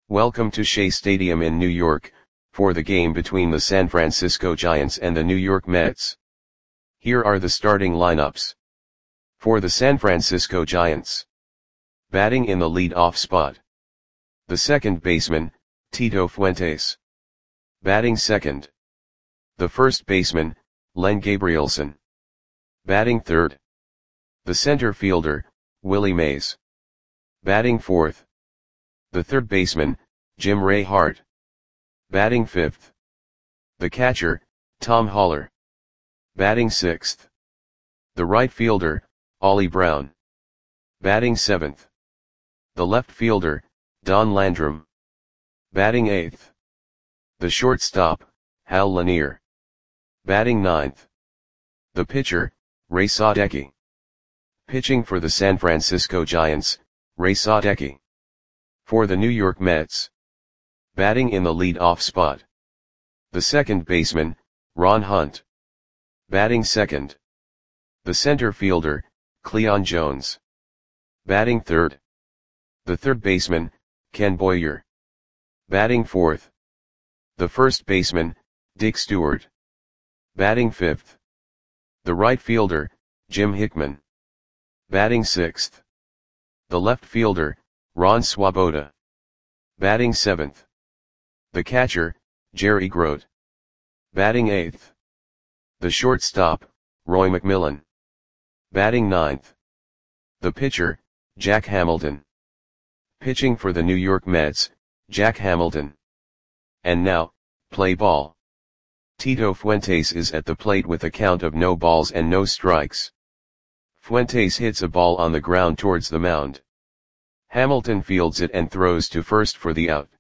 Welcome to Shea Stadium in New York, for the game between the San Francisco Giants and the New York Mets. Here are the starting lineups. For the San Francisco Giants. Batting in the lead-off spot. The second baseman, Tito Fuentes. Batting second. The first baseman, Len Gabrielson. Batting third. The center fielder, Willie Mays. Batting fourth. The third baseman, Jim Ray Hart. Batting fifth. The catcher, Tom Haller. Batting sixth. The right fielder, Ollie Brown. Batting seventh. The left fielder, Don Landrum. Batting eighth. The shortstop, Hal Lanier. Batting ninth. The pitcher, Ray Sadecki. Pitching for the San Francisco Giants, Ray Sadecki. For the New York Mets. Batting in the lead-off spot. The second baseman, Ron Hunt. Batting second. The center fielder, Cleon Jones. Batting third. The third baseman, Ken Boyer. Batting fourth. The first baseman, Dick Stewart. Batting fifth. The right fielder, Jim Hickman. Batting sixth. The left fielder, Ron Swoboda. Batting seventh. The catcher, Jerry Grote. Batting eighth. The shortstop, Roy McMillan. Batting ninth. The pitcher, Jack Hamilton. Pitching for the New York Mets, Jack Hamilton. And now, play ball. Tito Fuentes is at the plate with a count of no balls and no strikes. Fuentes hits a ball on the ground towards the mound. Hamilton fields it and throws to first for the out.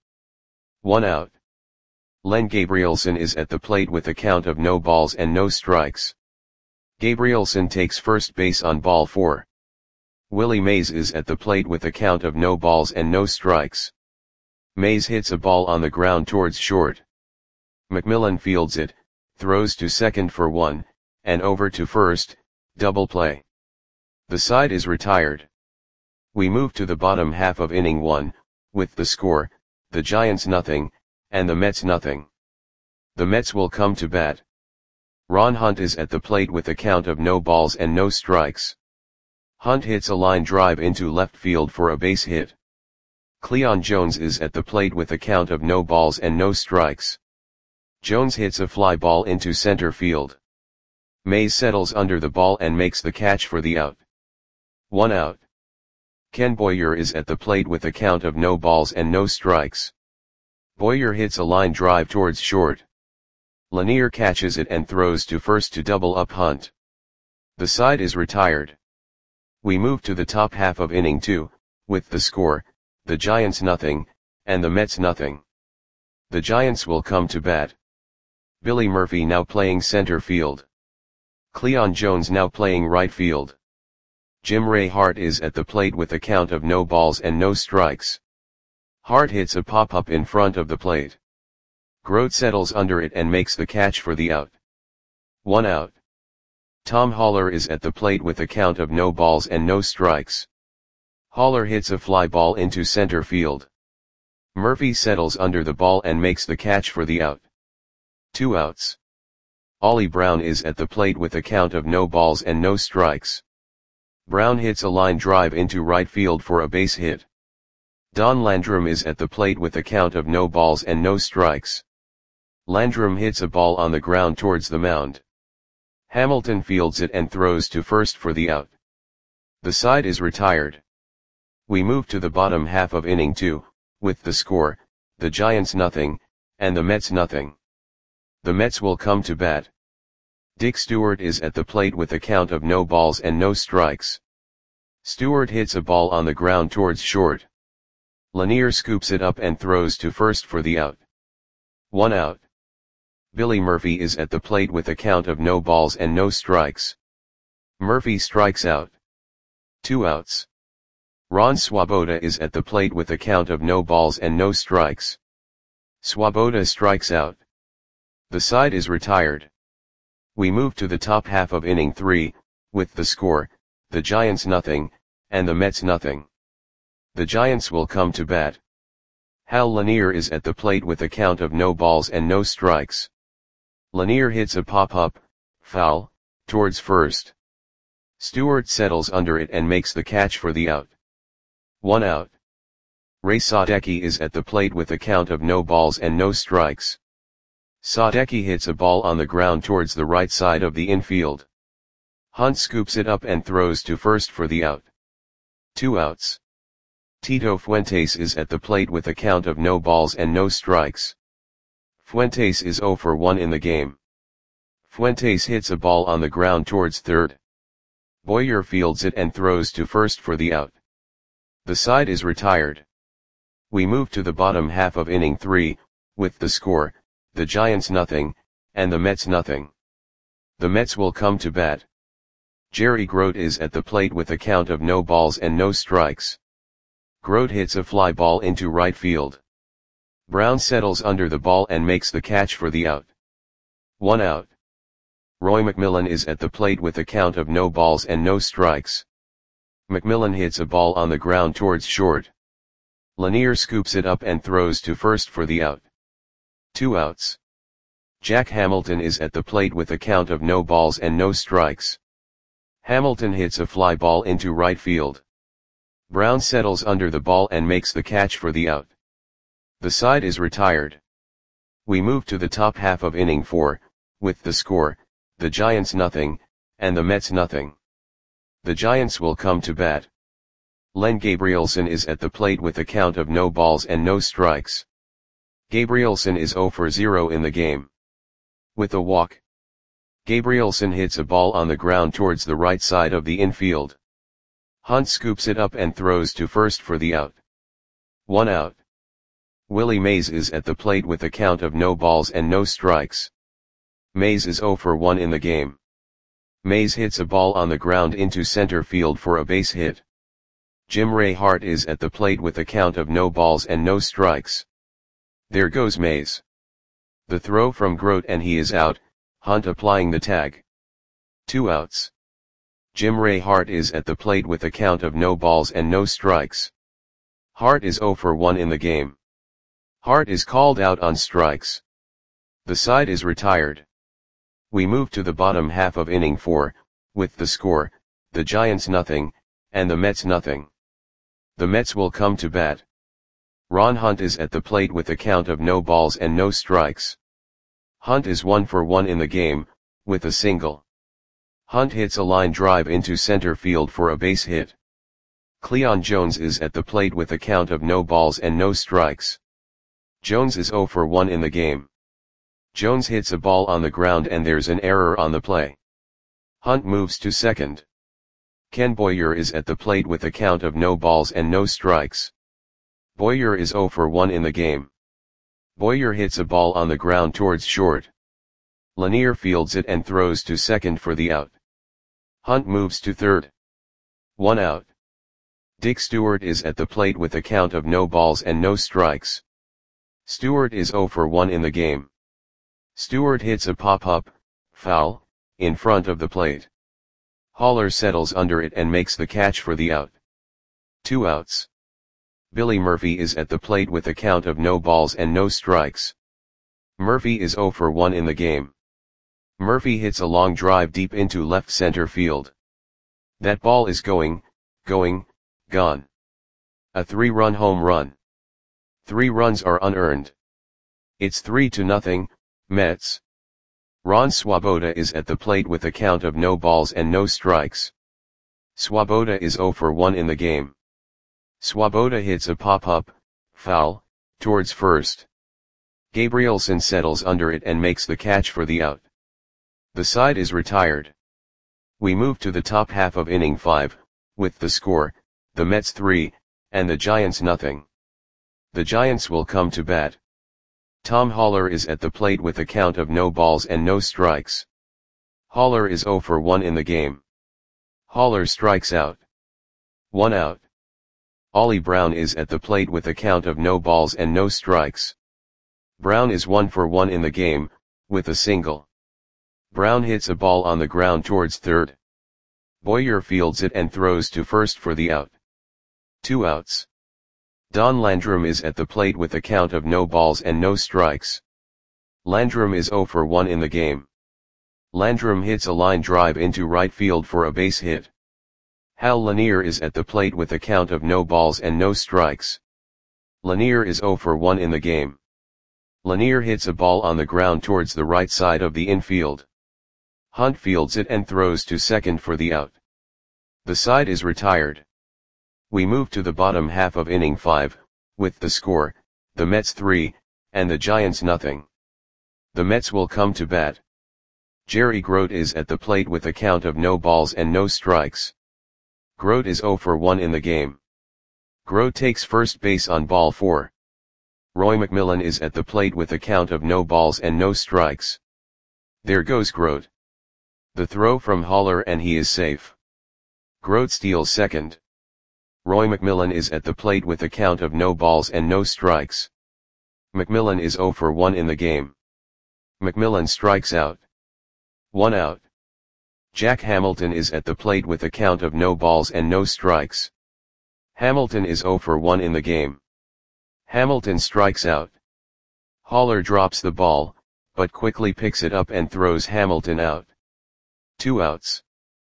1 out. Len Gabrielson is at the plate with a count of no balls and no strikes. Gabrielson takes first base on ball 4. Willie Mays is at the plate with a count of no balls and no strikes. Mays hits a ball on the ground towards short. McMillan fields it, throws to second for 1, and over to first, double play. The side is retired. We move to the bottom half of inning 1, with the score, the Giants nothing, and the Mets nothing. The Mets will come to bat. Ron Hunt is at the plate with a count of no balls and no strikes. Hunt hits a line drive into left field for a base hit. Cleon Jones is at the plate with a count of no balls and no strikes. Jones hits a fly ball into center field. Mays settles under the ball and makes the catch for the out. 1 out. Ken Boyer is at the plate with a count of no balls and no strikes. Boyer hits a line drive towards short. Lanier catches it and throws to first to double up Hunt. The side is retired. We move to the top half of inning 2, with the score, the Giants nothing, and the Mets nothing. The Giants will come to bat. Billy Murphy now playing center field. Cleon Jones now playing right field. Jim Ray Hart is at the plate with a count of no balls and no strikes. Hart hits a pop-up in front of the plate. Grote settles under it and makes the catch for the out. 1 out. Tom Haller is at the plate with a count of no balls and no strikes. Haller hits a fly ball into center field. Murphy settles under the ball and makes the catch for the out. 2 outs. Ollie Brown is at the plate with a count of no balls and no strikes. Brown hits a line drive into right field for a base hit. Don Landrum is at the plate with a count of no balls and no strikes. Landrum hits a ball on the ground towards the mound. Hamilton fields it and throws to first for the out. The side is retired. We move to the bottom half of inning 2, with the score, the Giants nothing, and the Mets nothing. The Mets will come to bat. Dick Stewart is at the plate with a count of no balls and no strikes. Stewart hits a ball on the ground towards short. Lanier scoops it up and throws to first for the out. 1 out. Billy Murphy is at the plate with a count of no balls and no strikes. Murphy strikes out. 2 outs. Ron Swoboda is at the plate with a count of no balls and no strikes. Swoboda strikes out. The side is retired. We move to the top half of inning 3, with the score, the Giants nothing, and the Mets nothing. The Giants will come to bat. Hal Lanier is at the plate with a count of no balls and no strikes. Lanier hits a pop-up, foul, towards first. Stewart settles under it and makes the catch for the out. 1 out. Ray Sadecki is at the plate with a count of no balls and no strikes. Sadecki hits a ball on the ground towards the right side of the infield. Hunt scoops it up and throws to first for the out. 2 outs. Tito Fuentes is at the plate with a count of no balls and no strikes. Fuentes is 0 for 1 in the game. Fuentes hits a ball on the ground towards third. Boyer fields it and throws to first for the out. The side is retired. We move to the bottom half of inning 3, with the score, the Giants nothing, and the Mets nothing. The Mets will come to bat. Jerry Grote is at the plate with a count of no balls and no strikes. Grote hits a fly ball into right field. Brown settles under the ball and makes the catch for the out. 1 out. Roy McMillan is at the plate with a count of no balls and no strikes. McMillan hits a ball on the ground towards short. Lanier scoops it up and throws to first for the out. 2 outs. Jack Hamilton is at the plate with a count of no balls and no strikes. Hamilton hits a fly ball into right field. Brown settles under the ball and makes the catch for the out. The side is retired. We move to the top half of inning 4, with the score, the Giants nothing, and the Mets nothing. The Giants will come to bat. Len Gabrielson is at the plate with a count of no balls and no strikes. Gabrielson is 0 for 0 in the game. With a walk. Gabrielson hits a ball on the ground towards the right side of the infield. Hunt scoops it up and throws to first for the out. 1 out. Willie Mays is at the plate with a count of no balls and no strikes. Mays is 0 for 1 in the game. Mays hits a ball on the ground into center field for a base hit. Jim Ray Hart is at the plate with a count of no balls and no strikes. There goes Mays. The throw from Grote and he is out, Hunt applying the tag. 2 outs. Jim Ray Hart is at the plate with a count of no balls and no strikes. Hart is 0 for 1 in the game. Hart is called out on strikes. The side is retired. We move to the bottom half of inning 4, with the score, the Giants nothing, and the Mets nothing. The Mets will come to bat. Ron Hunt is at the plate with a count of no balls and no strikes. Hunt is 1 for 1 in the game, with a single. Hunt hits a line drive into center field for a base hit. Cleon Jones is at the plate with a count of no balls and no strikes. Jones is 0 for 1 in the game. Jones hits a ball on the ground and there's an error on the play. Hunt moves to second. Ken Boyer is at the plate with a count of no balls and no strikes. Boyer is 0 for 1 in the game. Boyer hits a ball on the ground towards short. Lanier fields it and throws to second for the out. Hunt moves to third. 1 out. Dick Stewart is at the plate with a count of no balls and no strikes. Stewart is 0 for 1 in the game. Stewart hits a pop-up, foul, in front of the plate. Haller settles under it and makes the catch for the out. 2 outs. Billy Murphy is at the plate with a count of no balls and no strikes. Murphy is 0 for 1 in the game. Murphy hits a long drive deep into left center field. That ball is gone. A 3-run home run. 3 runs are unearned. It's 3-0, Mets. Ron Swoboda is at the plate with a count of no balls and no strikes. Swoboda is 0 for 1 in the game. Swoboda hits a pop-up, foul, towards first. Gabrielson settles under it and makes the catch for the out. The side is retired. We move to the top half of inning 5, with the score, the Mets 3, and the Giants nothing. The Giants will come to bat. Tom Haller is at the plate with a count of no balls and no strikes. Haller is 0 for 1 in the game. Haller strikes out. 1 out. Ollie Brown is at the plate with a count of no balls and no strikes. Brown is 1 for 1 in the game, with a single. Brown hits a ball on the ground towards third. Boyer fields it and throws to first for the out. 2 outs. Don Landrum is at the plate with a count of no balls and no strikes. Landrum is 0 for 1 in the game. Landrum hits a line drive into right field for a base hit. Hal Lanier is at the plate with a count of no balls and no strikes. Lanier is 0 for 1 in the game. Lanier hits a ball on the ground towards the right side of the infield. Hunt fields it and throws to second for the out. The side is retired. We move to the bottom half of inning 5, with the score, the Mets 3, and the Giants nothing. The Mets will come to bat. Jerry Grote is at the plate with a count of no balls and no strikes. Grote is 0 for 1 in the game. Grote takes first base on ball 4. Roy McMillan is at the plate with a count of no balls and no strikes. There goes Grote. The throw from Haller and he is safe. Grote steals second. Roy McMillan is at the plate with a count of no balls and no strikes. McMillan is 0 for 1 in the game. McMillan strikes out. 1 out. Jack Hamilton is at the plate with a count of no balls and no strikes. Hamilton is 0 for 1 in the game. Hamilton strikes out. Haller drops the ball, but quickly picks it up and throws Hamilton out. 2 outs.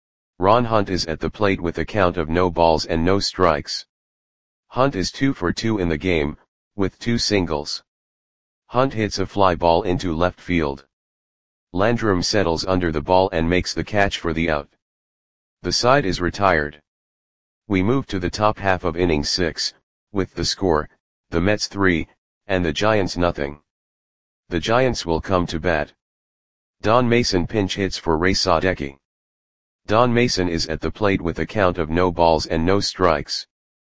Ron Hunt is at the plate with a count of no balls and no strikes. Hunt is 2 for 2 in the game, with 2 singles. Hunt hits a fly ball into left field. Landrum settles under the ball and makes the catch for the out. The side is retired. We move to the top half of inning 6, with the score, the Mets 3, and the Giants nothing. The Giants will come to bat. Don Mason pinch hits for Ray Sadecki. Don Mason is at the plate with a count of no balls and no strikes.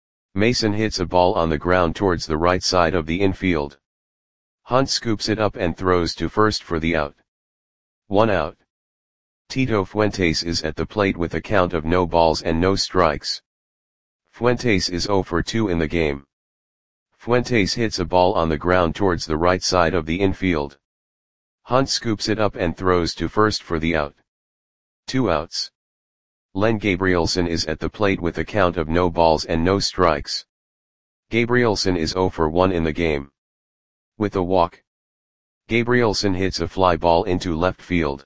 Mason hits a ball on the ground towards the right side of the infield. Hunt scoops it up and throws to first for the out. 1 out. Tito Fuentes is at the plate with a count of no balls and no strikes. Fuentes is 0 for 2 in the game. Fuentes hits a ball on the ground towards the right side of the infield. Hunt scoops it up and throws to first for the out. 2 outs. Len Gabrielson is at the plate with a count of no balls and no strikes. Gabrielson is 0 for 1 in the game. With a walk. Gabrielson hits a fly ball into left field.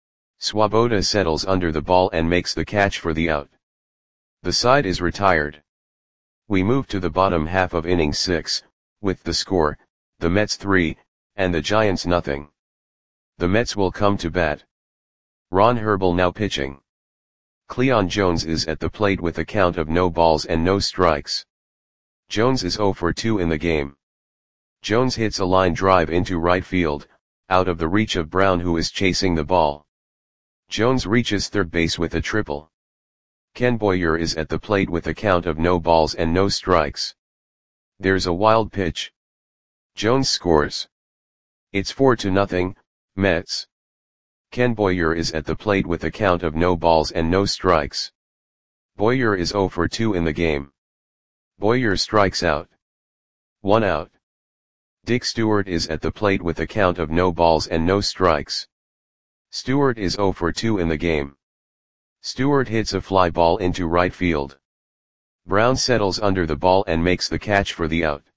Swoboda settles under the ball and makes the catch for the out. The side is retired. We move to the bottom half of inning 6, with the score, the Mets 3, and the Giants nothing. The Mets will come to bat. Ron Herbel now pitching. Cleon Jones is at the plate with a count of no balls and no strikes. Jones is 0 for 2 in the game. Jones hits a line drive into right field, out of the reach of Brown who is chasing the ball. Jones reaches third base with a triple. Ken Boyer is at the plate with a count of no balls and no strikes. There's a wild pitch. Jones scores. It's 4-0, Mets. Ken Boyer is at the plate with a count of no balls and no strikes. Boyer is 0 for 2 in the game. Boyer strikes out. 1 out. Dick Stewart is at the plate with a count of no balls and no strikes. Stewart is 0 for 2 in the game. Stewart hits a fly ball into right field. Brown settles under the ball and makes the catch for the out.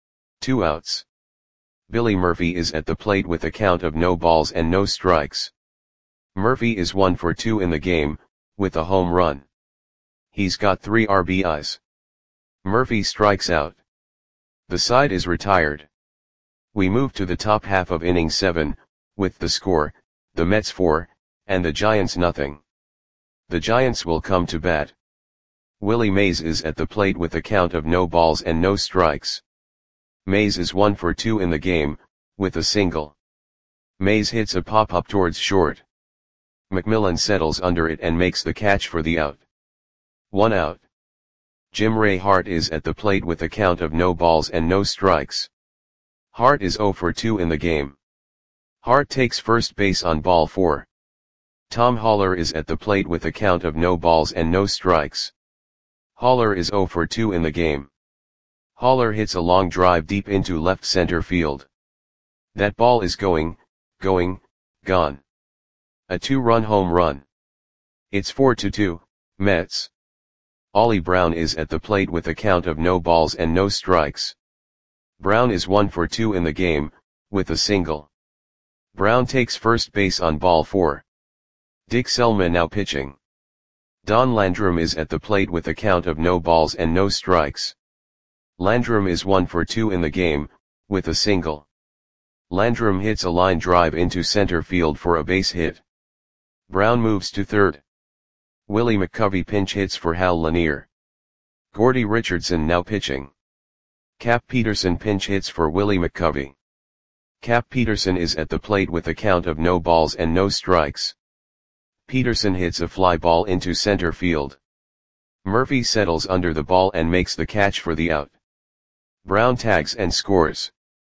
2 outs. Billy Murphy is at the plate with a count of no balls and no strikes. Murphy is 1 for 2 in the game, with a home run. He's got 3 RBIs. Murphy strikes out. The side is retired. We move to the top half of inning 7, with the score, the Mets 4, and the Giants nothing. The Giants will come to bat. Willie Mays is at the plate with a count of no balls and no strikes. Mays is 1 for 2 in the game, with a single. Mays hits a pop-up towards short. McMillan settles under it and makes the catch for the out. 1 out. Jim Ray Hart is at the plate with a count of no balls and no strikes. Hart is 0 for 2 in the game. Hart takes first base on ball 4. Tom Haller is at the plate with a count of no balls and no strikes. Haller is 0 for 2 in the game. Haller hits a long drive deep into left center field. That ball is gone. A 2-run home run. It's 4-2, Mets. Ollie Brown is at the plate with a count of no balls and no strikes. Brown is 1 for 2 in the game, with a single. Brown takes first base on ball 4. Dick Selma now pitching. Don Landrum is at the plate with a count of no balls and no strikes. Landrum is 1 for 2 in the game, with a single. Landrum hits a line drive into center field for a base hit. Brown moves to third. Willie McCovey pinch hits for Hal Lanier. Gordie Richardson now pitching. Cap Peterson pinch hits for Willie McCovey. Cap Peterson is at the plate with a count of no balls and no strikes. Peterson hits a fly ball into center field. Murphy settles under the ball and makes the catch for the out. Brown tags and scores.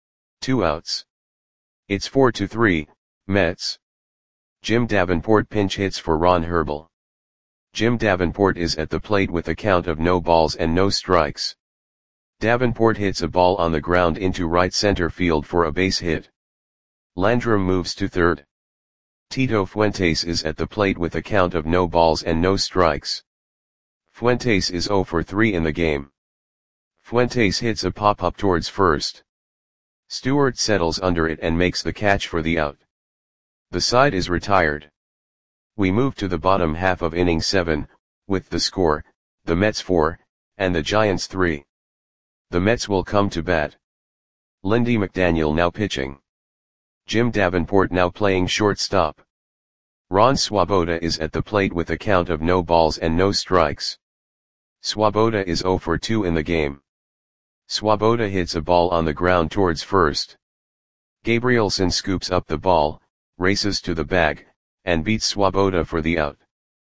2 outs. It's 4-3, Mets. Jim Davenport pinch hits for Ron Herbel. Jim Davenport is at the plate with a count of no balls and no strikes. Davenport hits a ball on the ground into right center field for a base hit. Landrum moves to third. Tito Fuentes is at the plate with a count of no balls and no strikes. Fuentes is 0 for 3 in the game. Fuentes hits a pop-up towards first. Stewart settles under it and makes the catch for the out. The side is retired. We move to the bottom half of inning 7, with the score, the Mets 4, and the Giants 3. The Mets will come to bat. Lindy McDaniel now pitching. Jim Davenport now playing shortstop. Ron Swoboda is at the plate with a count of no balls and no strikes. Swoboda is 0 for 2 in the game. Swoboda hits a ball on the ground towards first. Gabrielson scoops up the ball, races to the bag, and beats Swoboda for the out.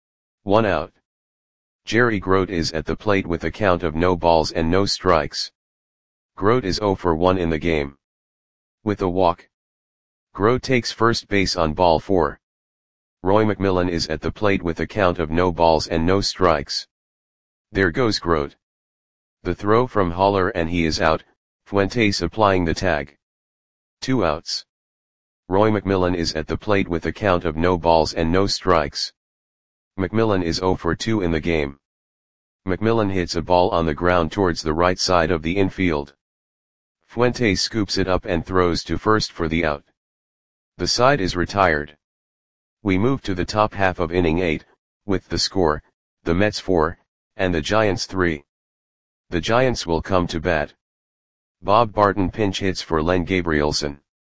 1 out. Jerry Grote is at the plate with a count of no balls and no strikes. Grote is 0 for 1 in the game. With a walk. Grote takes first base on ball 4. Roy McMillan is at the plate with a count of no balls and no strikes. There goes Grote. The throw from Haller and he is out, Fuentes applying the tag. 2 outs. Roy McMillan is at the plate with a count of no balls and no strikes. McMillan is 0 for 2 in the game. McMillan hits a ball on the ground towards the right side of the infield. Fuentes scoops it up and throws to first for the out. The side is retired. We move to the top half of inning 8, with the score, the Mets 4, and the Giants 3. The Giants will come to bat. Bob Barton pinch hits for Len Gabrielson.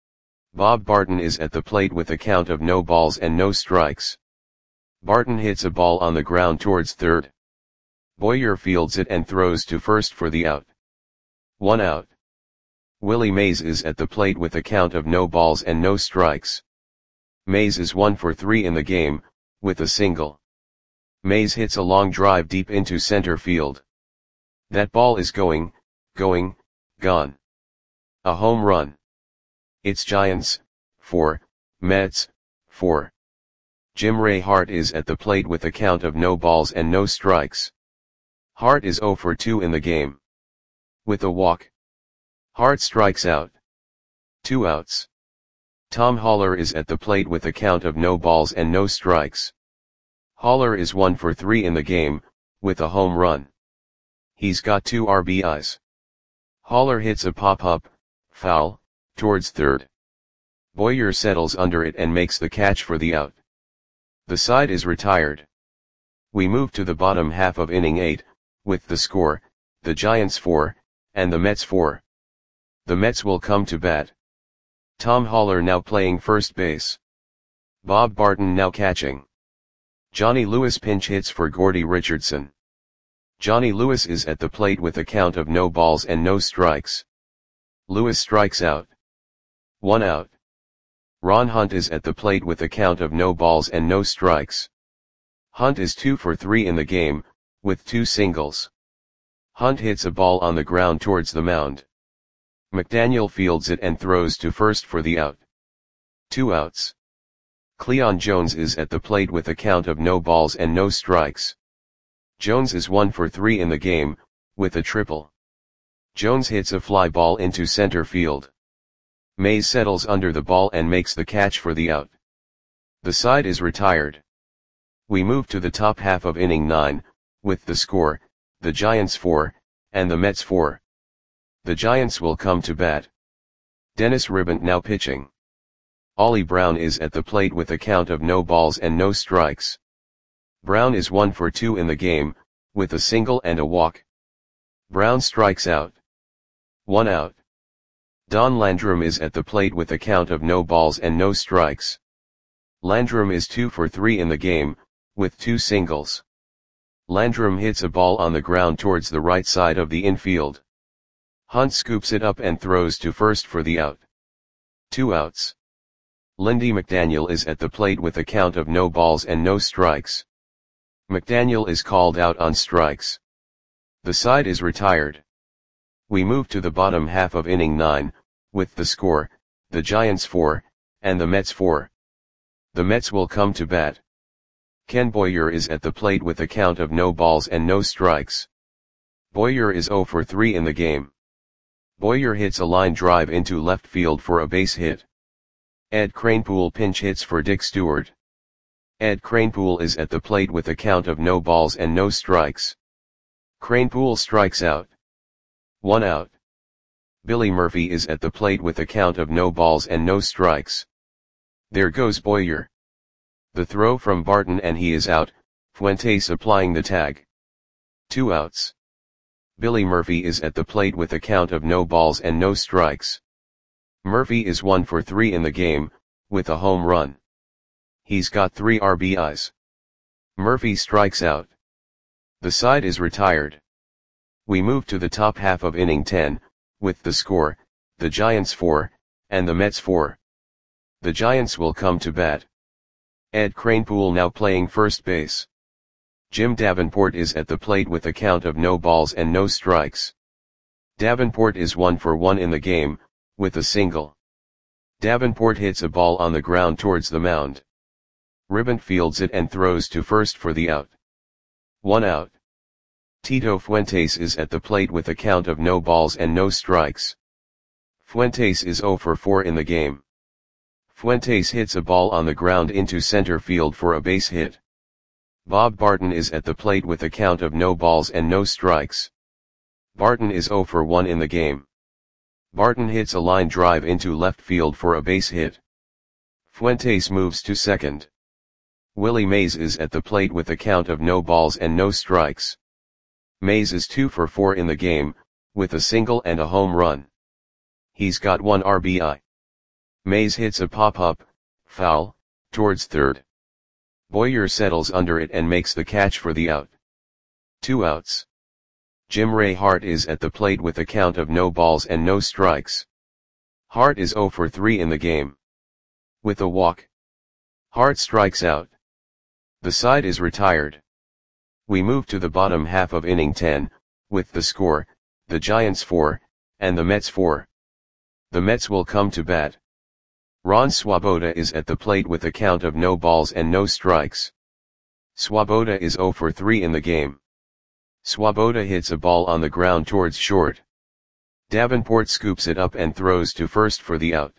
Bob Barton is at the plate with a count of no balls and no strikes. Barton hits a ball on the ground towards third. Boyer fields it and throws to first for the out. 1 out. Willie Mays is at the plate with a count of no balls and no strikes. Mays is 1 for 3 in the game, with a single. Mays hits a long drive deep into center field. That ball is going, gone. A home run. It's Giants, 4, Mets, 4. Jim Ray Hart is at the plate with a count of no balls and no strikes. Hart is 0 for 2 in the game. With a walk. Hart strikes out. 2 outs. Tom Haller is at the plate with a count of no balls and no strikes. Haller is 1 for 3 in the game, with a home run. He's got 2 RBIs. Haller hits a pop-up, foul, towards third. Boyer settles under it and makes the catch for the out. The side is retired. We move to the bottom half of inning 8, with the score, the Giants 4, and the Mets 4. The Mets will come to bat. Tom Haller now playing first base. Bob Barton now catching. Johnny Lewis pinch hits for Gordie Richardson. Johnny Lewis is at the plate with a count of no balls and no strikes. Lewis strikes out. 1 out. Ron Hunt is at the plate with a count of no balls and no strikes. Hunt is 2 for 3 in the game, with 2 singles. Hunt hits a ball on the ground towards the mound. McDaniel fields it and throws to first for the out. 2 outs. Cleon Jones is at the plate with a count of no balls and no strikes. Jones is 1 for 3 in the game, with a triple. Jones hits a fly ball into center field. Mays settles under the ball and makes the catch for the out. The side is retired. We move to the top half of inning 9, with the score, the Giants 4, and the Mets 4. The Giants will come to bat. Dennis Ribbant now pitching. Ollie Brown is at the plate with a count of no balls and no strikes. Brown is 1 for 2 in the game, with a single and a walk. Brown strikes out. 1 out. Don Landrum is at the plate with a count of no balls and no strikes. Landrum is 2 for 3 in the game, with 2 singles. Landrum hits a ball on the ground towards the right side of the infield. Hunt scoops it up and throws to first for the out. 2 outs. Lindy McDaniel is at the plate with a count of no balls and no strikes. McDaniel is called out on strikes. The side is retired. We move to the bottom half of inning 9, with the score, the Giants 4, and the Mets 4. The Mets will come to bat. Ken Boyer is at the plate with a count of no balls and no strikes. Boyer is 0 for 3 in the game. Boyer hits a line drive into left field for a base hit. Ed Kranepool pinch hits for Dick Stewart. Ed Kranepool is at the plate with a count of no balls and no strikes. Kranepool strikes out. 1 out. Billy Murphy is at the plate with a count of no balls and no strikes. There goes Boyer. The throw from Barton and he is out, Fuentes applying the tag. 2 outs. Billy Murphy is at the plate with a count of no balls and no strikes. Murphy is 1 for 3 in the game, with a home run. He's got 3 RBIs. Murphy strikes out. The side is retired. We move to the top half of inning 10, with the score, the Giants 4, and the Mets 4. The Giants will come to bat. Ed Kranepool now playing first base. Jim Davenport is at the plate with a count of no balls and no strikes. Davenport is 1 for 1 in the game, with a single. Davenport hits a ball on the ground towards the mound. Ribbant fields it and throws to first for the out. 1 out. Tito Fuentes is at the plate with a count of no balls and no strikes. Fuentes is 0 for 4 in the game. Fuentes hits a ball on the ground into center field for a base hit. Bob Barton is at the plate with a count of no balls and no strikes. Barton is 0 for 1 in the game. Barton hits a line drive into left field for a base hit. Fuentes moves to second. Willie Mays is at the plate with a count of no balls and no strikes. Mays is 2 for 4 in the game, with a single and a home run. He's got 1 RBI. Mays hits a pop-up, foul, towards third. Boyer settles under it and makes the catch for the out. 2 outs. Jim Ray Hart is at the plate with a count of no balls and no strikes. Hart is 0 for 3 in the game. With a walk. Hart strikes out. The side is retired. We move to the bottom half of inning 10, with the score, the Giants 4, and the Mets 4. The Mets will come to bat. Ron Swoboda is at the plate with a count of no balls and no strikes. Swoboda is 0 for 3 in the game. Swoboda hits a ball on the ground towards short. Davenport scoops it up and throws to first for the out.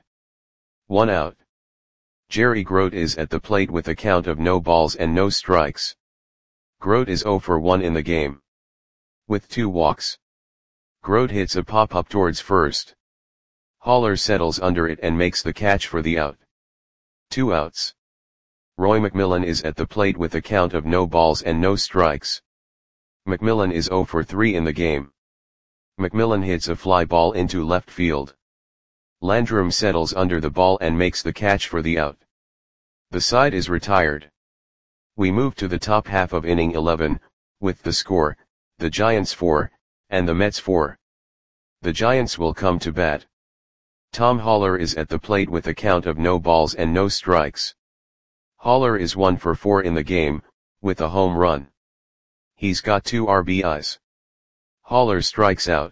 1 out. Jerry Grote is at the plate with a count of no balls and no strikes. Grote is 0 for 1 in the game. With 2 walks. Grote hits a pop-up towards first. Haller settles under it and makes the catch for the out. 2 outs. Roy McMillan is at the plate with a count of no balls and no strikes. McMillan is 0 for 3 in the game. McMillan hits a fly ball into left field. Landrum settles under the ball and makes the catch for the out. The side is retired. We move to the top half of inning 11, with the score, the Giants 4, and the Mets 4. The Giants will come to bat. Tom Haller is at the plate with a count of no balls and no strikes. Haller is 1 for 4 in the game, with a home run. He's got 2 RBIs. Haller strikes out.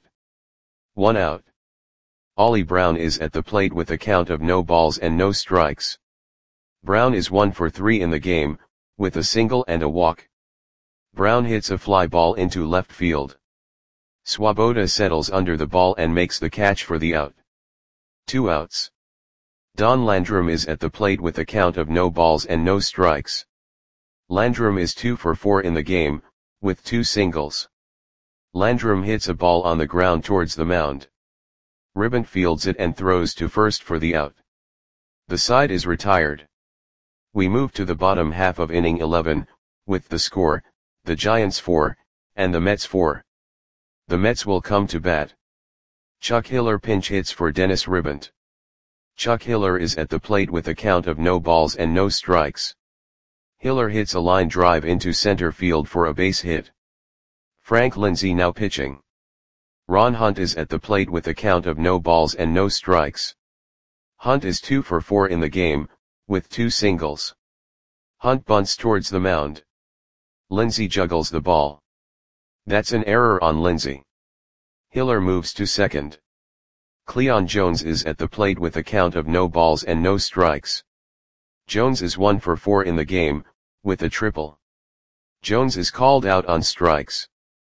1 out. Ollie Brown is at the plate with a count of no balls and no strikes. Brown is 1 for 3 in the game, with a single and a walk. Brown hits a fly ball into left field. Swoboda settles under the ball and makes the catch for the out. 2 outs. Don Landrum is at the plate with a count of no balls and no strikes. Landrum is 2 for 4 in the game, with 2 singles. Landrum hits a ball on the ground towards the mound. Ribbant fields it and throws to first for the out. The side is retired. We move to the bottom half of inning 11, with the score, the Giants 4, and the Mets 4. The Mets will come to bat. Chuck Hiller pinch hits for Dennis Ribbant. Chuck Hiller is at the plate with a count of no balls and no strikes. Hiller hits a line drive into center field for a base hit. Frank Lindsay now pitching. Ron Hunt is at the plate with a count of no balls and no strikes. Hunt is 2 for 4 in the game, with 2 singles. Hunt bunts towards the mound. Lindsay juggles the ball. That's an error on Lindsay. Hiller moves to second. Cleon Jones is at the plate with a count of no balls and no strikes. Jones is 1 for 4 in the game, with a triple. Jones is called out on strikes.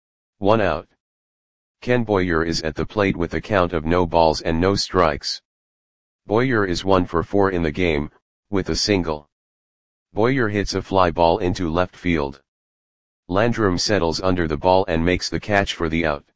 1 out. Ken Boyer is at the plate with a count of no balls and no strikes. Boyer is 1 for 4 in the game, with a single. Boyer hits a fly ball into left field. Landrum settles under the ball and makes the catch for the out.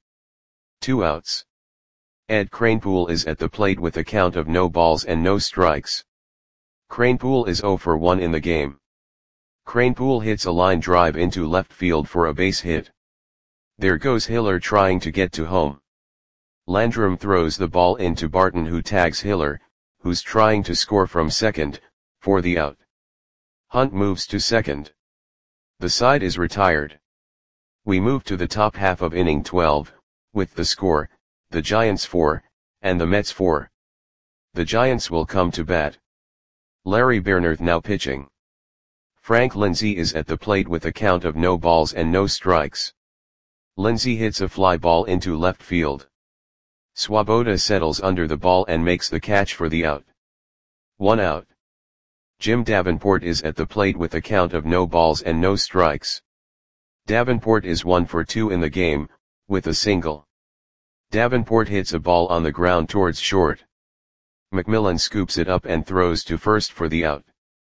2 outs. Ed Kranepool is at the plate with a count of no balls and no strikes. Kranepool is 0 for 1 in the game. Kranepool hits a line drive into left field for a base hit. There goes Hiller trying to get to home. Landrum throws the ball into Barton, who tags Hiller, who's trying to score from second, for the out. Hunt moves to second. The side is retired. We move to the top half of inning 12, with the score, the Giants 4, and the Mets 4. The Giants will come to bat. Larry Bernerth now pitching. Frank Lindsay is at the plate with a count of no balls and no strikes. Lindsay hits a fly ball into left field. Swoboda settles under the ball and makes the catch for the out. 1 out. Jim Davenport is at the plate with a count of no balls and no strikes. Davenport is 1 for 2 in the game, with a single. Davenport hits a ball on the ground towards short. McMillan scoops it up and throws to first for the out.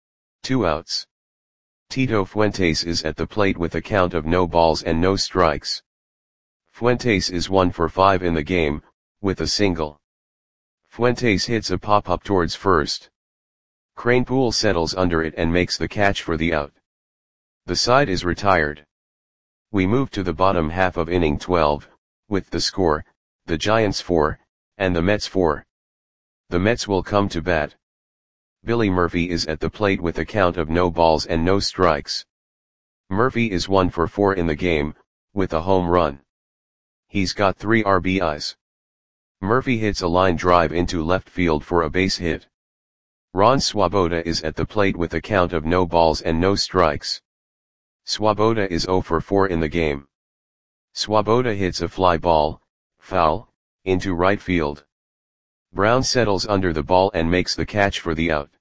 2 outs. Tito Fuentes is at the plate with a count of no balls and no strikes. Fuentes is 1 for 5 in the game, with a single. Fuentes hits a pop-up towards first. Kranepool settles under it and makes the catch for the out. The side is retired. We move to the bottom half of inning 12, with the score, the Giants 4, and the Mets 4. The Mets will come to bat. Billy Murphy is at the plate with a count of no balls and no strikes. Murphy is 1 for 4 in the game, with a home run. He's got 3 RBIs. Murphy hits a line drive into left field for a base hit. Ron Swoboda is at the plate with a count of no balls and no strikes. Swoboda is 0 for 4 in the game. Swoboda hits a fly ball, foul, into right field. Brown settles under the ball and makes the catch for the out.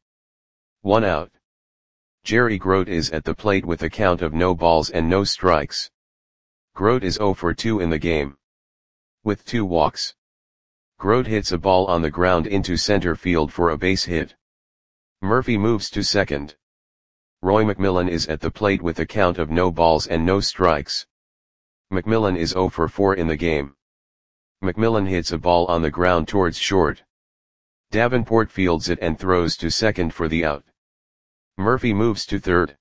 1 out. Jerry Grote is at the plate with a count of no balls and no strikes. Grote is 0 for 2 in the game. With 2 walks. Grote hits a ball on the ground into center field for a base hit. Murphy moves to second. Roy McMillan is at the plate with a count of no balls and no strikes. McMillan is 0 for 4 in the game. McMillan hits a ball on the ground towards short. Davenport fields it and throws to second for the out. Murphy moves to third.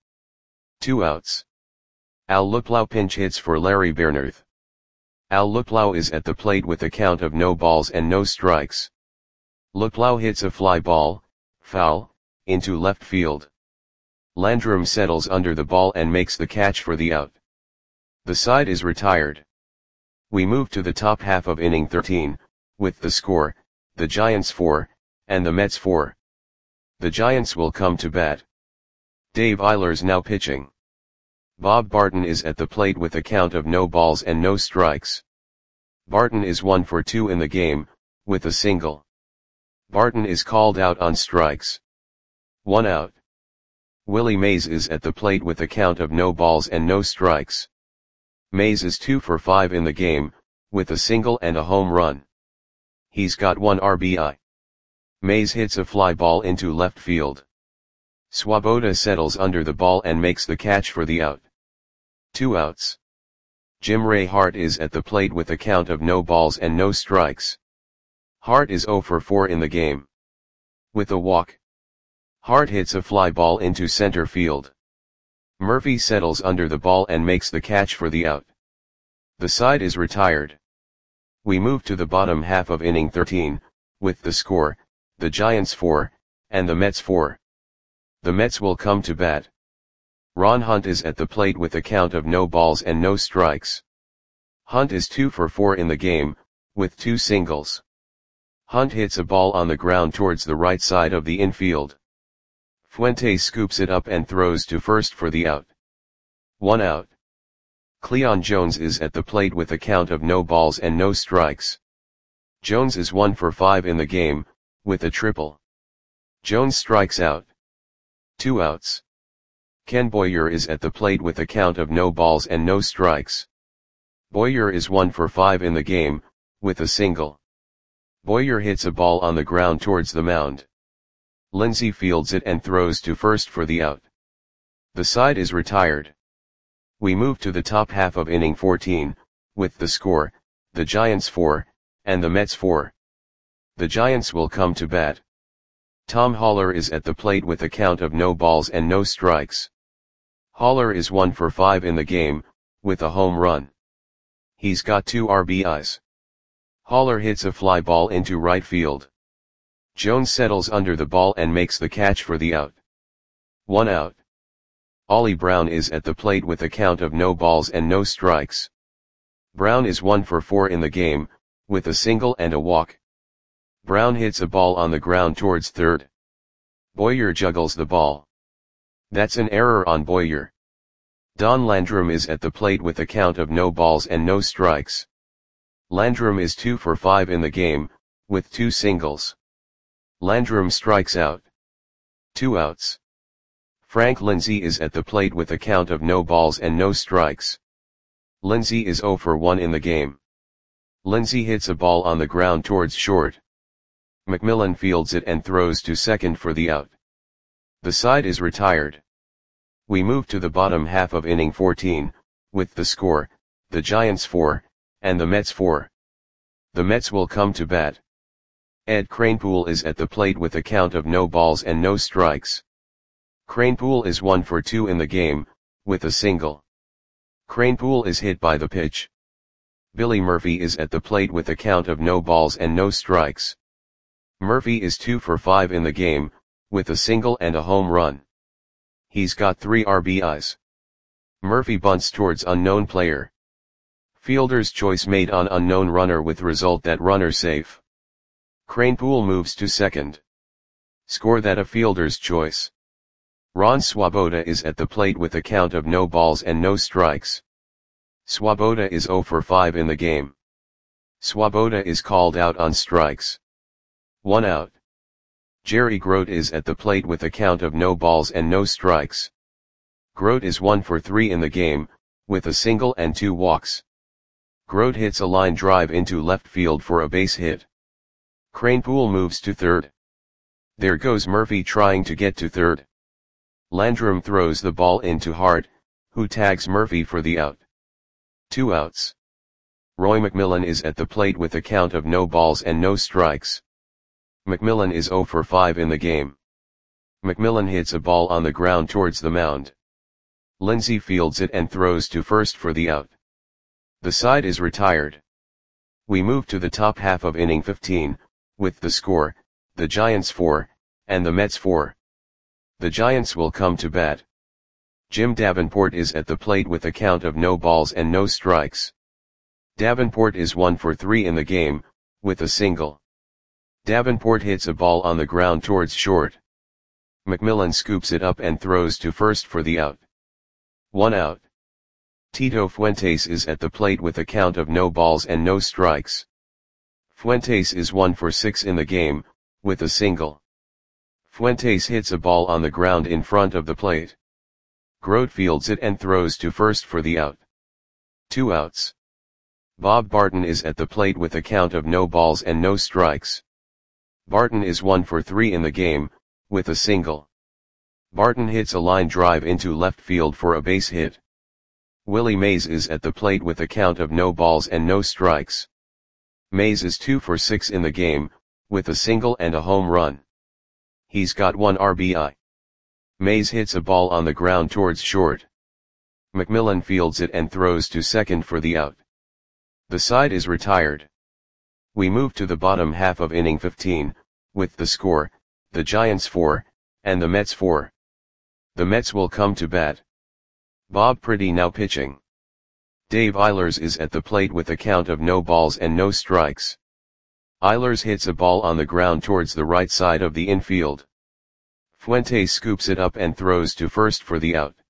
2 outs. Al Luplow pinch hits for Larry Bernerth. Al Luplow is at the plate with a count of no balls and no strikes. Luplow hits a fly ball, foul, into left field. Landrum settles under the ball and makes the catch for the out. The side is retired. We move to the top half of inning 13, with the score, the Giants 4, and the Mets 4. The Giants will come to bat. Dave Eilers now pitching. Bob Barton is at the plate with a count of no balls and no strikes. Barton is 1 for 2 in the game, with a single. Barton is called out on strikes. 1 out. Willie Mays is at the plate with a count of no balls and no strikes. Mays is 2 for 5 in the game, with a single and a home run. He's got 1 RBI. Mays hits a fly ball into left field. Swoboda settles under the ball and makes the catch for the out. 2 outs. Jim Ray Hart is at the plate with a count of no balls and no strikes. Hart is 0 for 4 in the game. With a walk, Hart hits a fly ball into center field. Murphy settles under the ball and makes the catch for the out. The side is retired. We move to the bottom half of inning 13, with the score, the Giants 4, and the Mets 4. The Mets will come to bat. Ron Hunt is at the plate with a count of no balls and no strikes. Hunt is 2 for 4 in the game, with 2 singles. Hunt hits a ball on the ground towards the right side of the infield. Fuentes scoops it up and throws to first for the out. 1 out. Cleon Jones is at the plate with a count of no balls and no strikes. Jones is 1 for 5 in the game, with a triple. Jones strikes out. 2 outs. Ken Boyer is at the plate with a count of no balls and no strikes. Boyer is 1 for 5 in the game, with a single. Boyer hits a ball on the ground towards the mound. Lindsey fields it and throws to first for the out. The side is retired. We move to the top half of inning 14, with the score, the Giants 4, and the Mets 4. The Giants will come to bat. Tom Haller is at the plate with a count of no balls and no strikes. Haller is 1 for 5 in the game, with a home run. He's got 2 RBIs. Haller hits a fly ball into right field. Jones settles under the ball and makes the catch for the out. 1 out. Ollie Brown is at the plate with a count of no balls and no strikes. Brown is 1 for 4 in the game, with a single and a walk. Brown hits a ball on the ground towards third. Boyer juggles the ball. That's an error on Boyer. Don Landrum is at the plate with a count of no balls and no strikes. Landrum is 2 for 5 in the game, with 2 singles. Landrum strikes out. 2 outs. Frank Lindsay is at the plate with a count of no balls and no strikes. Lindsay is 0 for 1 in the game. Lindsay hits a ball on the ground towards short. McMillan fields it and throws to second for the out. The side is retired. We move to the bottom half of inning 14, with the score, the Giants 4, and the Mets 4. The Mets will come to bat. Ed Kranepool is at the plate with a count of no balls and no strikes. Kranepool is 1 for 2 in the game, with a single. Kranepool is hit by the pitch. Billy Murphy is at the plate with a count of no balls and no strikes. Murphy is 2 for 5 in the game, with a single and a home run. He's got 3 RBIs. Murphy bunts towards unknown player. Fielder's choice made on unknown runner with result that runner safe. Kranepool moves to second. Score that a fielder's choice. Ron Swoboda is at the plate with a count of no balls and no strikes. Swoboda is 0 for 5 in the game. Swoboda is called out on strikes. 1 out. Jerry Grote is at the plate with a count of no balls and no strikes. Grote is 1 for 3 in the game, with a single and 2 walks. Grote hits a line drive into left field for a base hit. Kranepool moves to third. There goes Murphy trying to get to third. Landrum throws the ball into Hart, who tags Murphy for the out. 2 outs. Roy McMillan is at the plate with a count of no balls and no strikes. McMillan is 0 for 5 in the game. McMillan hits a ball on the ground towards the mound. Lindsey fields it and throws to first for the out. The side is retired. We move to the top half of inning 15, with the score, the Giants 4, and the Mets 4. The Giants will come to bat. Jim Davenport is at the plate with a count of no balls and no strikes. Davenport is 1 for 3 in the game, with a single. Davenport hits a ball on the ground towards short. McMillan scoops it up and throws to first for the out. 1 out. Tito Fuentes is at the plate with a count of no balls and no strikes. Fuentes is 1 for 6 in the game, with a single. Fuentes hits a ball on the ground in front of the plate. Grote fields it and throws to first for the out. 2 outs. Bob Barton is at the plate with a count of no balls and no strikes. Barton is 1 for 3 in the game, with a single. Barton hits a line drive into left field for a base hit. Willie Mays is at the plate with a count of no balls and no strikes. Mays is 2 for 6 in the game, with a single and a home run. He's got 1 RBI. Mays hits a ball on the ground towards short. McMillan fields it and throws to second for the out. The side is retired. We move to the bottom half of inning 15, with the score, the Giants 4, and the Mets 4. The Mets will come to bat. Bob Priddy now pitching. Dave Eilers is at the plate with a count of no balls and no strikes. Eilers hits a ball on the ground towards the right side of the infield. Fuentes scoops it up and throws to first for the out.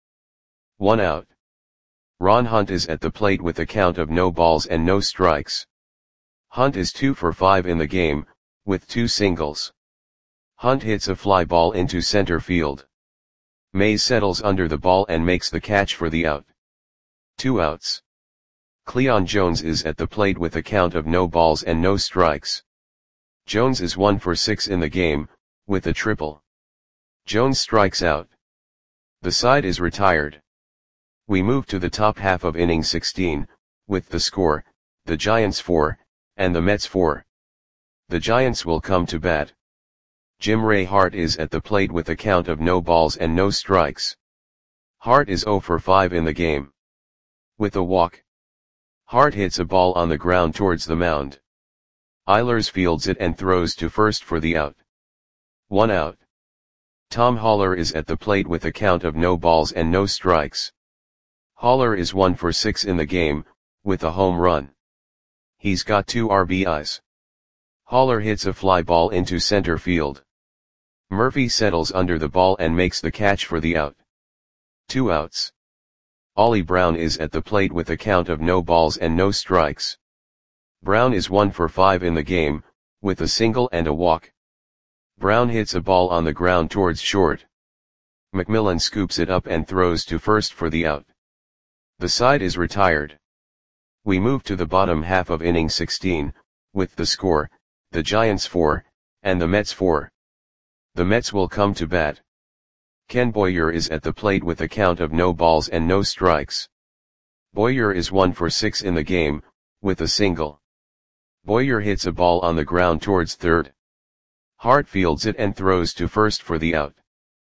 1 out. Ron Hunt is at the plate with a count of no balls and no strikes. Hunt is 2 for 5 in the game, with 2 singles. Hunt hits a fly ball into center field. Mays settles under the ball and makes the catch for the out. 2 outs. Cleon Jones is at the plate with a count of no balls and no strikes. Jones is 1 for 6 in the game, with a triple. Jones strikes out. The side is retired. We move to the top half of inning 16, with the score, the Giants 4, and the Mets 4. The Giants will come to bat. Jim Ray Hart is at the plate with a count of no balls and no strikes. Hart is 0 for 5 in the game. With a walk. Hart hits a ball on the ground towards the mound. Eilers fields it and throws to first for the out. 1 out. Tom Haller is at the plate with a count of no balls and no strikes. Haller is 1 for 6 in the game, with a home run. He's got 2 RBIs. Haller hits a fly ball into center field. Murphy settles under the ball and makes the catch for the out. 2 outs. Ollie Brown is at the plate with a count of no balls and no strikes. Brown is 1 for 5 in the game, with a single and a walk. Brown hits a ball on the ground towards short. McMillan scoops it up and throws to first for the out. The side is retired. We move to the bottom half of inning 16, with the score, the Giants 4, and the Mets 4. The Mets will come to bat. Ken Boyer is at the plate with a count of no balls and no strikes. Boyer is 1 for 6 in the game, with a single. Boyer hits a ball on the ground towards third. Hart fields it and throws to first for the out.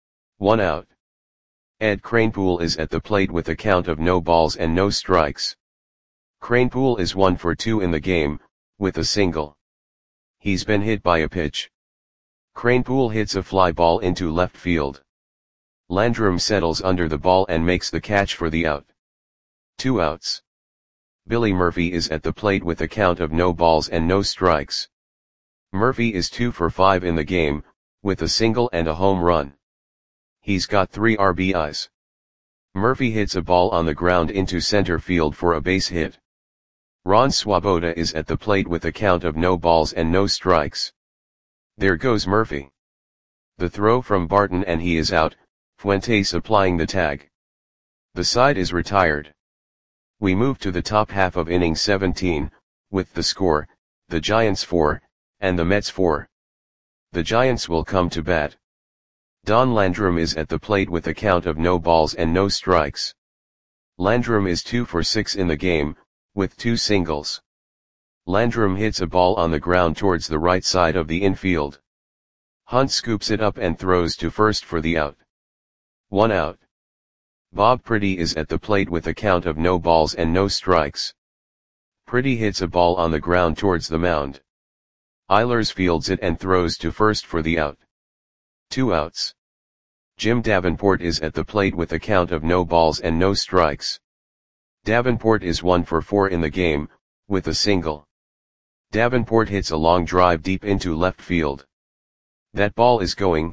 1 out. Ed Kranepool is at the plate with a count of no balls and no strikes. Kranepool is 1 for 2 in the game, with a single. He's been hit by a pitch. Kranepool hits a fly ball into left field. Landrum settles under the ball and makes the catch for the out. 2 outs. Billy Murphy is at the plate with a count of no balls and no strikes. Murphy is 2 for 5 in the game, with a single and a home run. He's got 3 RBIs. Murphy hits a ball on the ground into center field for a base hit. Ron Swoboda is at the plate with a count of no balls and no strikes. There goes Murphy. The throw from Barton and he is out, Fuentes applying the tag. The side is retired. We move to the top half of inning 17, with the score, the Giants 4, and the Mets 4. The Giants will come to bat. Don Landrum is at the plate with a count of no balls and no strikes. Landrum is 2 for 6 in the game, with 2 singles. Landrum hits a ball on the ground towards the right side of the infield. Hunt scoops it up and throws to first for the out. 1 out. Bob Priddy is at the plate with a count of no balls and no strikes. Priddy hits a ball on the ground towards the mound. Eilers fields it and throws to first for the out. 2 outs. Jim Davenport is at the plate with a count of no balls and no strikes. Davenport is 1 for 4 in the game, with a single. Davenport hits a long drive deep into left field. That ball is gone.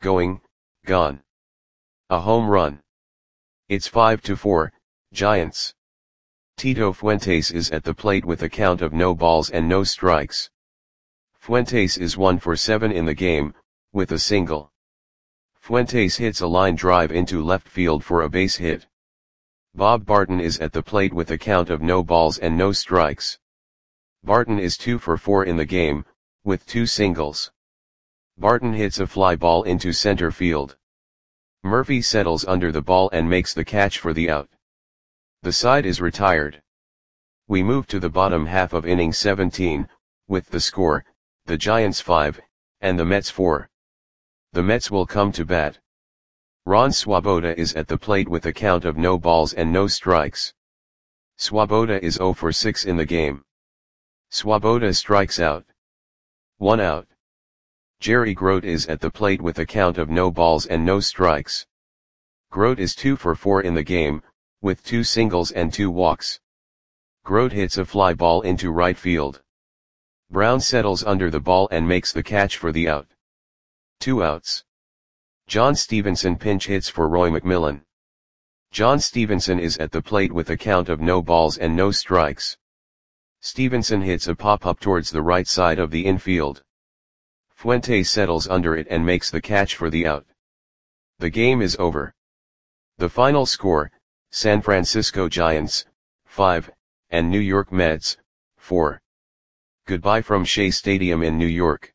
A home run. It's 5-4, Giants. Tito Fuentes is at the plate with a count of no balls and no strikes. Fuentes is 1 for 7 in the game, with a single. Fuentes hits a line drive into left field for a base hit. Bob Barton is at the plate with a count of no balls and no strikes. Barton is 2 for 4 in the game, with 2 singles. Barton hits a fly ball into center field. Murphy settles under the ball and makes the catch for the out. The side is retired. We move to the bottom half of inning 17, with the score, the Giants 5, and the Mets 4. The Mets will come to bat. Ron Swoboda is at the plate with a count of no balls and no strikes. Swoboda is 0 for 6 in the game. Swoboda strikes out. 1 out. Jerry Grote is at the plate with a count of no balls and no strikes. Grote is 2 for 4 in the game, with 2 singles and 2 walks. Grote hits a fly ball into right field. Brown settles under the ball and makes the catch for the out. 2 outs. John Stevenson pinch hits for Roy McMillan. John Stevenson is at the plate with a count of no balls and no strikes. Stevenson hits a pop-up towards the right side of the infield. Fuentes settles under it and makes the catch for the out. The game is over. The final score, San Francisco Giants, 5, and New York Mets, 4. Goodbye from Shea Stadium in New York.